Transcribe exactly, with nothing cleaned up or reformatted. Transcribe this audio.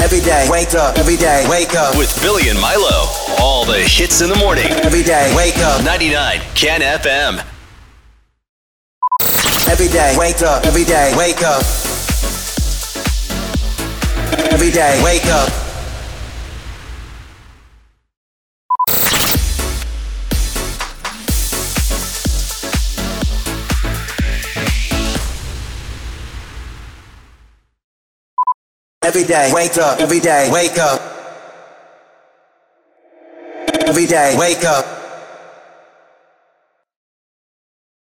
Every day, wake up. Every day, wake up. With Billy and Milo. All the hits in the morning. Every day, wake up. ninety-nine Can F M. Every day, wake up. Every day, wake up. Every day, wake up. Every day, wake up. Every day, wake up. Every day, wake up.